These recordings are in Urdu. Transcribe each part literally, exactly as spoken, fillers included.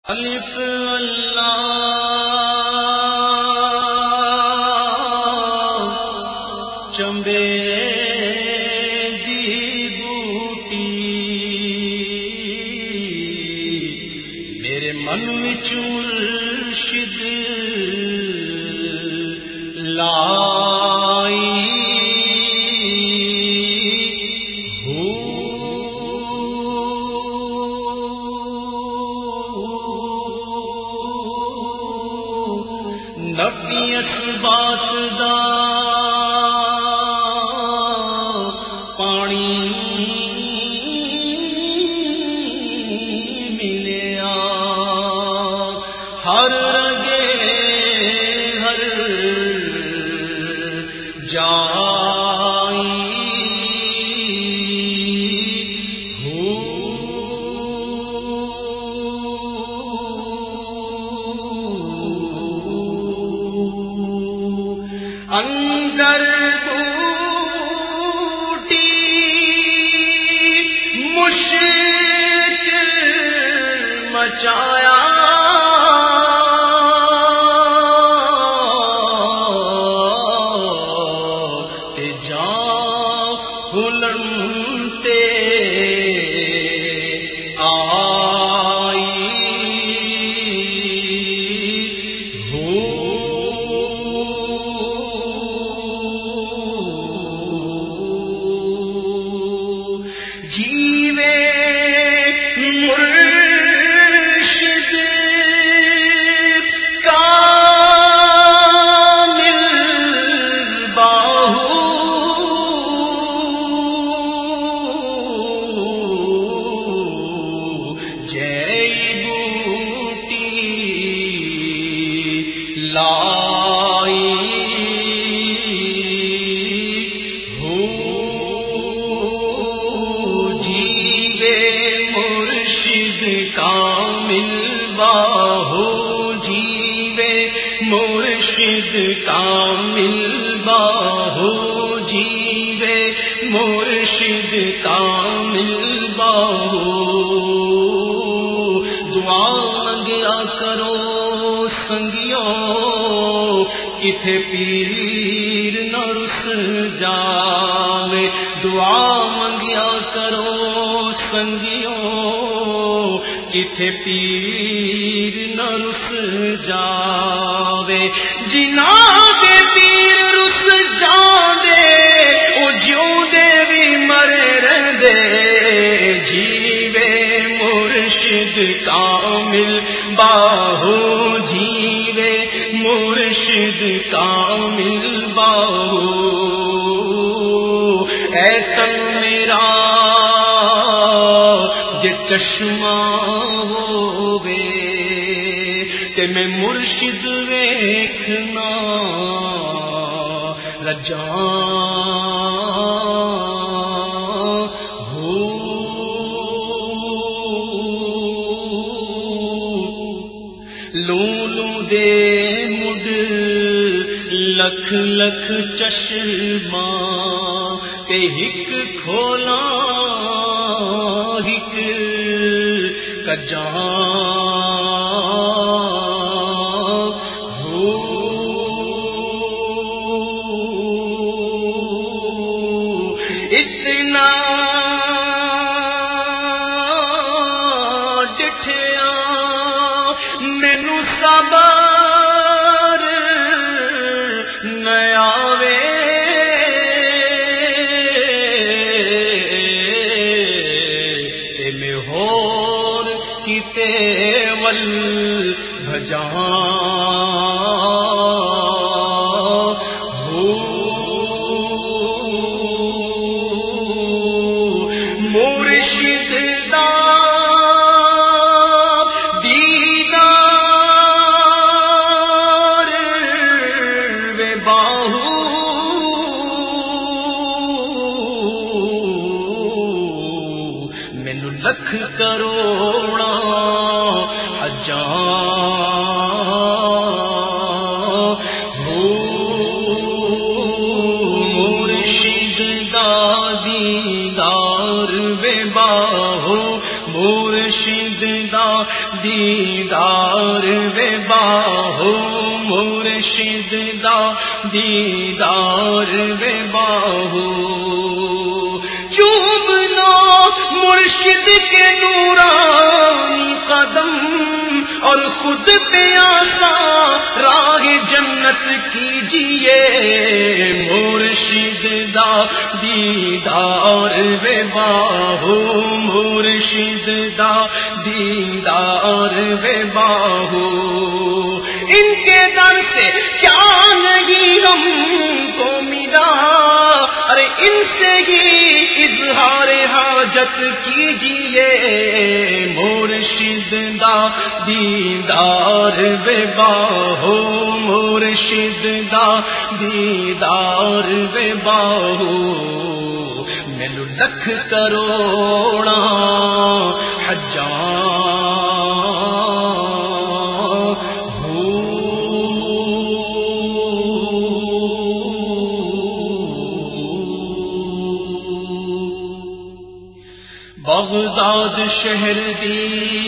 الف اللہ چمبے دی بوٹی میرے من وچ مرشد لائی نبی اسبات دا پانی ملیا ہر رگے ہر جائی اندر بوٹی مشک مچایا تے جاں بھلنتے مرشد کامل باہو جیوے مرشد کامل باہو دعا منگیا کرو سنگیوں کتھے پیر نہ رس جاوے دعا منگیا کرو سنگیوں کتھے پیر نہ رس جاوے جناں دے پیر رس جاندے او جیوندے وی مرے رہندے جیوے مرشد کامل باہو جیوے مرشد کامل باہو اے تن میرا جے چشمہ ہووے تے میں مرشد ویکھنا رجاں ہو لولو دے مڈ لکھ لکھ چشمہ تے ہک کھولا ہک کجاں اتنا ڈٹھیا مینو صبر نہ آوے تے میں ہور کتے ول بھجاں مرشد دا دیدار وے باہو مینو لکھ کروڑا حجاں دیدار وے باہو مرشد دا دیدار وے باہو چومنا مرشد کے نورانی قدم اور خود پہ آسا راہ جنت کیجیے مرشد دا دیدار وے باہو مرشد دا دیدار وے باہو ان کے در سے کیا نہیں ہم کو ملا ارے ان سے ہی اظہار حاجت کیجیے مرشد دا دیدار وے باہو مرشد دا دیدار وے باہو مینو لکھ کروڑا حجاں بغداد شہر دی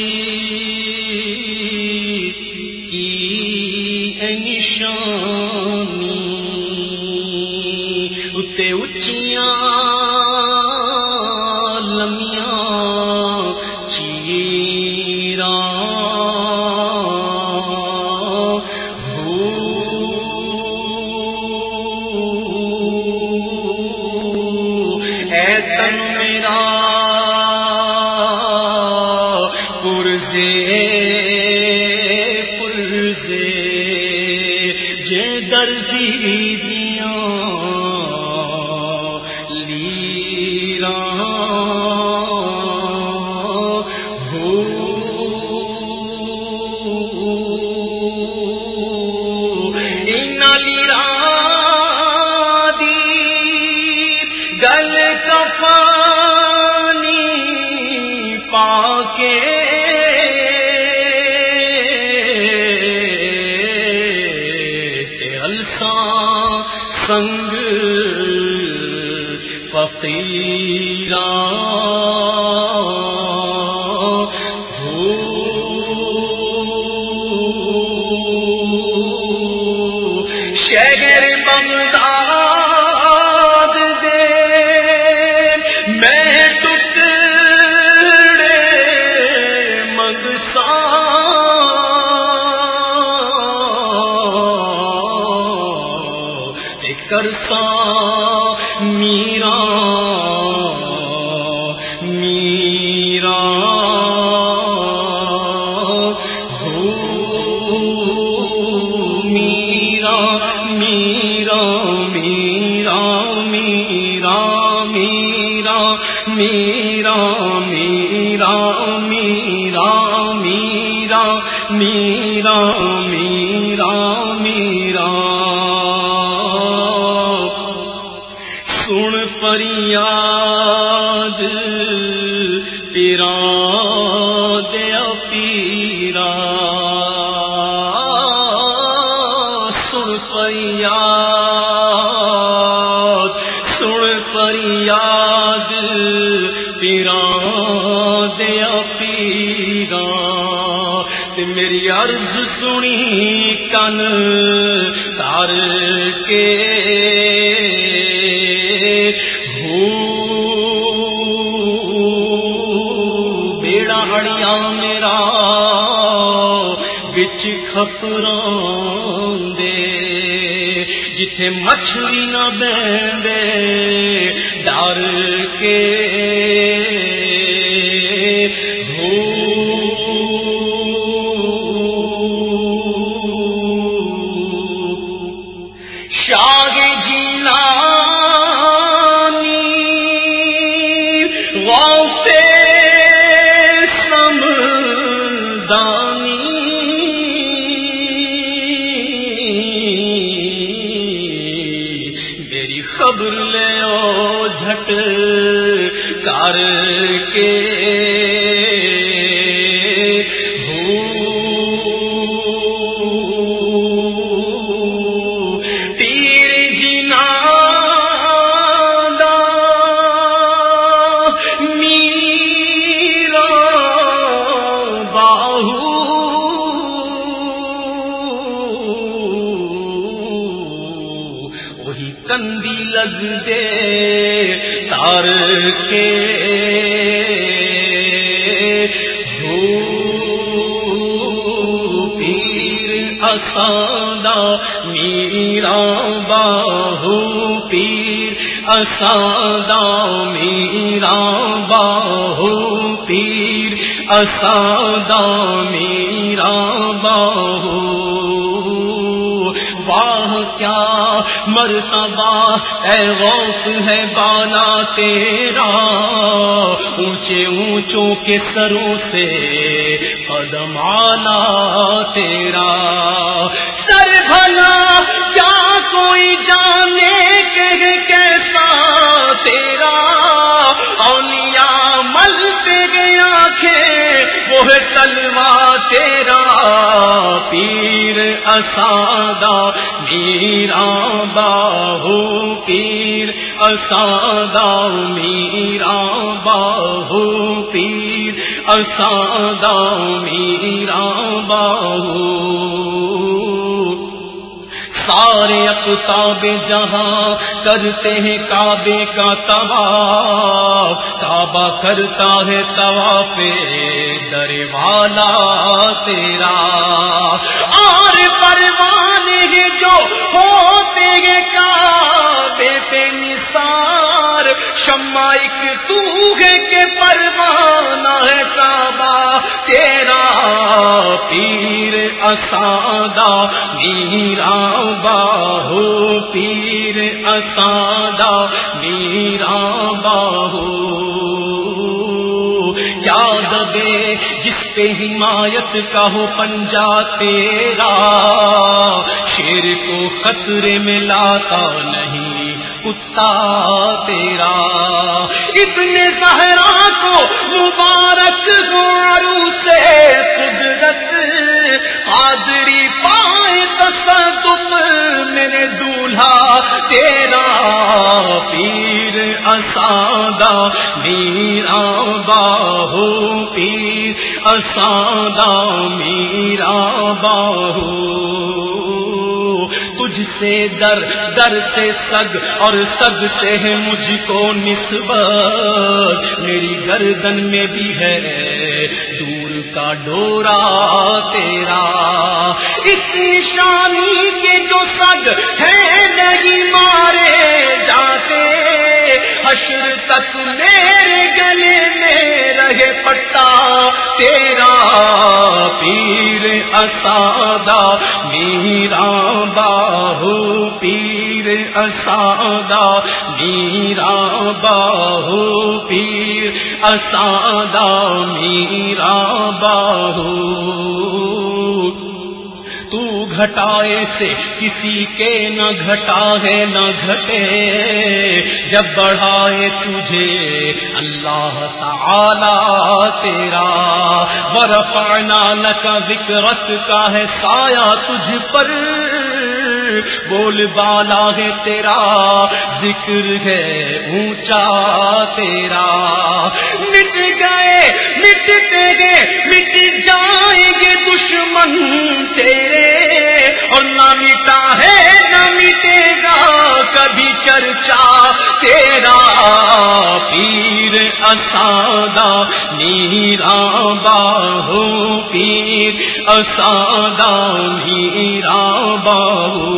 کی نشانی اتے اچیاں لمیاں چیراں ہو اے تن میرا درجی دیاں لیراں ہو اینا لیراں دی گل کفانی پاکے سنگ فقیراں ہو شہر بغداد دے میں ٹکڑے مگساں کرساں میرا میرا ہو میرا میرا میرا میرا میرا میرا میرا میرا میرا میرا میرا میرا سن فریاد تیرا دیا پیرا سن فریاد سن فریاد تیرا دیا پیرا تے میری عرض سنی کن تار کے میرا بچ خپراں دے جتھے مچھلی نہ بہندے ڈر کے ہو شاہ جیلانی غوث خبر لے او جھٹ کر کے ہو تیر جنا دا میرا باہو کندی لگ دے تار کے اساندہ میرا باہو پیر اساندہ میرا باہو پیر اساندہ میرا باہو واہ کیا مرتبہ اے غوث ہے بالا تیرا اونچے اونچوں کے سروں سے قدم آلا تیرا سر بھلا کیا کوئی جانے کہ کیسا تیرا اولیاء ملتے گئے آنکھیں وہ ہے تلوا تیرا پیر اساندہ میرا باہو پیر اساندہ میرا باہو پیر اساندہ میرا باہو سارے اقطاب جہاں کرتے ہیں کعبے کا طواف کعبہ کرتا ہے طواف در والا تیرا اور پروانے ہیں جو ہوتے ہیں کعبے پہ نثار شمع ایک تو ہے کہ پروانہ ہے کعبہ تیرا پیر اساندہ میرا باہو پیر اساندہ میرا باہو یاد بے جس پہ حمایت کا ہو پنجا تیرا شیر کو خطرے میں لاتا نہیں کتا تیرا ابن زہرا کو مبارک ہو عروس قدرت قادری پائے تصدق میرے دولہا تیرا پیر اساندہ میرا باہو پیر اساندہ میرا باہو تجھ سے در در سے سگ اور سگ سے ہے مجھ کو نسبت میری گردن میں بھی ہے دور کا ڈورا تیرا اس نشانی کے جو سگ ہے نہیں مارے جاتے حشر تک میرے گلے میں رہے پٹا تیرا پیر اساندہ میرا باہو پیر اساندہ میرا باہو پیر اساندہ میرا باہو تو گھٹائے سے کسی کے نہ گھٹا ہے نہ گھٹے جب بڑھائے تجھے اللہ تعالی تیرا ورفعنا لک ذکرک کا ہے سایہ تجھ پر بول بالا ہے تیرا ذکر ہے اونچا تیرا مٹ گئے مٹتے گے مٹ جائیں گے دشمن تیرے اور نہ مٹا ہے نہ مٹے گا کبھی چرچا تیرا پیر اساندہ میرا باہو پیر اساندہ میرا باہو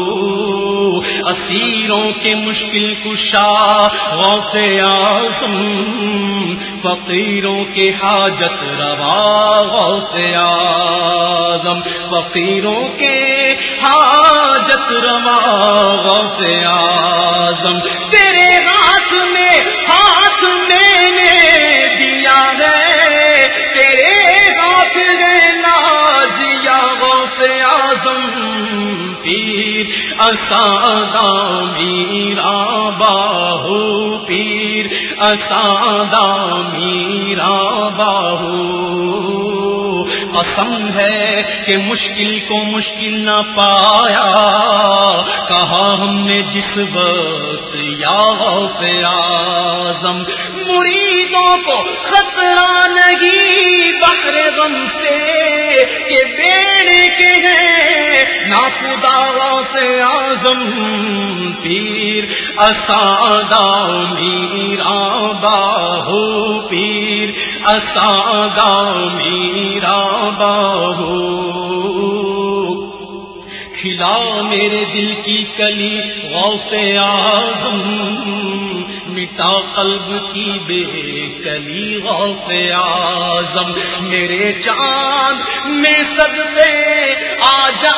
اسیروں کے مشکل کشا غوث اعظم فقیروں کے حاجت روا غوث اعظم فقیروں کے حاجت روا غوث اعظم تیرے ہاتھ میں ہاتھ میں نے دیا ہے تیرے ہاتھ میں نازیا غوث اعظم پیر اساندہ میرا باہو پیر اساندہ میرا باہو قسم ہے کہ مشکل کو مشکل نہ پایا کہا ہم نے جس وقت یا غوث اعظم مریدوں کو خطرہ نہیں بحر غم سے کہ بیڑے کے ہیں نا خدا سے اعظم پیر اسادہ میرا باہو پیر اسادہ میرا باہو کھلا میرے دل کی کلی غوث اعظم مٹا قلب کی بے کلی غوث اعظم میرے چاند میں صدقے آ جا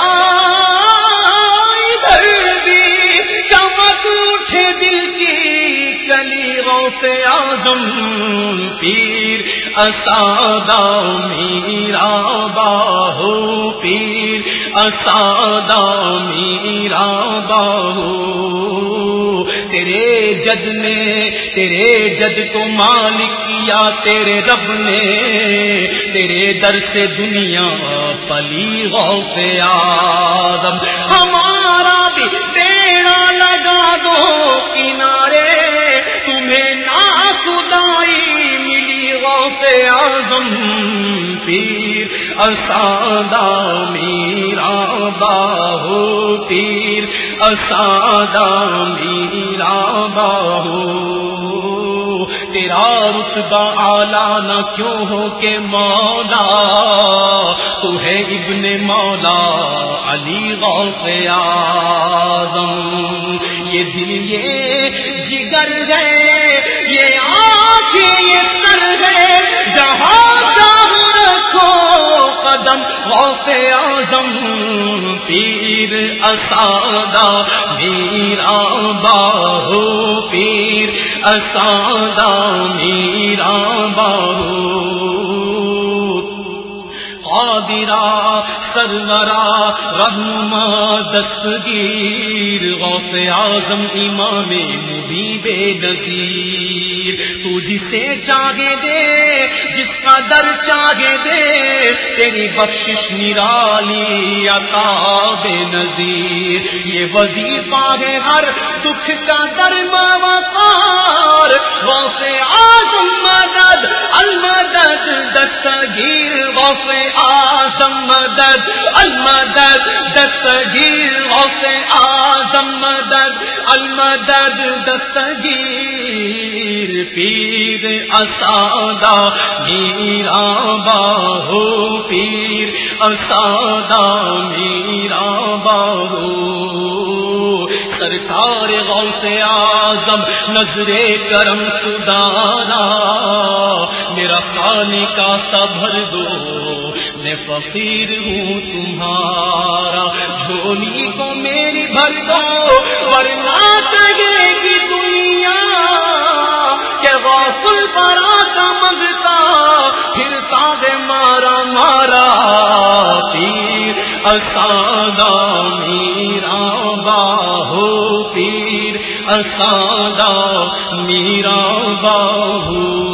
ادھر بھی چمک اٹھے دل کی کلی غوث اعظم پیر اسادہ میرا باہو پیر اسادہ میرا باہو تیرے جد نے تیرے جد کو مالک کیا تیرے رب نے تیرے در سے دنیا پلی غوث اعظم ہمارا بھی بیڑا لگا دو کنارے تمہیں نا خدائی ملی غوث اعظم پیر اسادہ میرا باہو پیر اسادہ میرا باہو تیرا رتبہ اعلیٰ نہ کیوں ہو کہ مولا تو ہے ابن مولا علی غوث اعظم یہ دل یہ جگر ہے یہ آنکھیں یہ سر ہے جہاں جہاں رکھو قدم غوث اعظم پیر اسادہ میرا باہو پیر اسادہ میرا باہو قادرا سرورا رہنما دستگیر غوث اعظم امام مبیب نذیر تو جسے چاہے دے جس کا در چاہے دے تیری بخشش نرالی عطا بے نظیر یہ وظیفہ ہے ہر دکھ کا درما وقار غوث اعظم مدد المدد دستگیر غوث اعظم مدد المدد دستگیر غوث اعظم مدد المدد دستگیر پیر اسادہ میرا باہو پیر اسادہ میرا باہو سرکار غوث اعظم نظر کرم سدانا میرا خالی کا صبر دو میں فقیر ہوں تمہارا جھولی کو میری بھر دو ورنہ چلے گی دنیا کہ غوث الورا کا مغتا پھرتا ہے مارا مارا پیر اسادہ میرا باہو پیر اسادہ میرا باہو